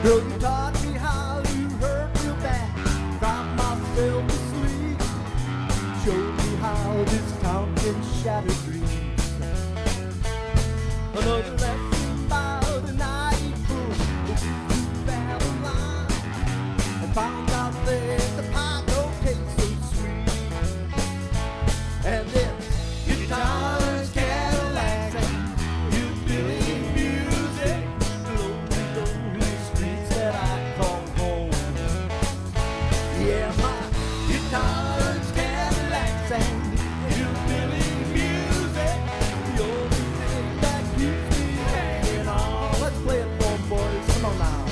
Girl, you taught me how to hurt real bad, drop myself to sleep. Showed me how this town can shatter dreams. Another lesson about an iPhone to Babylon, and found out that the pie don't taste so sweet. And this guitars, Cadillacs, and hillbilly music, lonely, lonely streets that I call home. Yeah, my guitars, Cadillacs, and hillbilly music, the only thing that keeps me hanging on. Let's play it for 'em, boys. Come on now.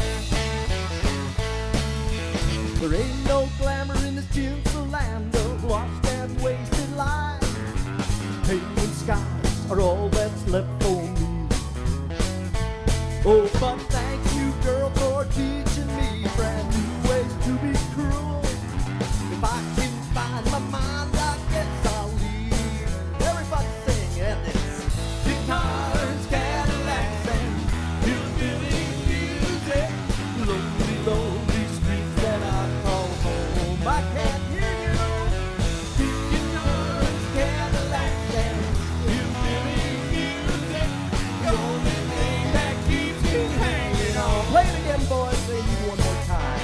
There ain't no glamour in this tinsel land of lost and wasted lives. Pain and scars are all that's left for me. Oh, but thank you, girl, for teaching me brand new ways to be cruel. If I can find my mind, I guess I'll leave. Everybody sing at this. Guitars, Cadillacs, and hillbilly music, lonely, lonely streets that I call home. I can't hear you. Guitars, Cadillacs, and hillbilly music, the only thing that keeps me hanging on. Play it again, boys. Say it one more time.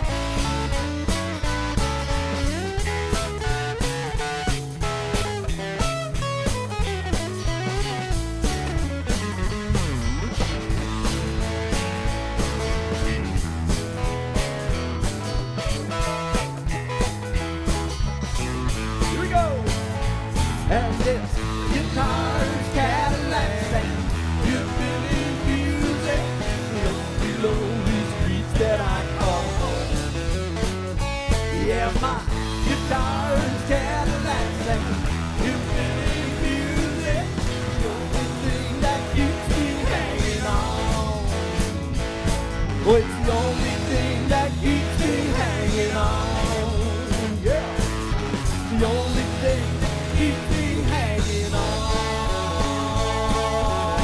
Here we go. And this guitars, Cadillacs, and hillbilly music, lonely, lonely streets that I call home. Yeah, my guitars, Cadillacs, and hillbilly music, the only thing that keeps me hanging on. Oh, it's the only thing that keeps me hanging on. Yeah, the only thing that keeps me hanging on.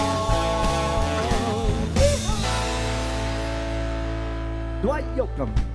Dwight Yoakam.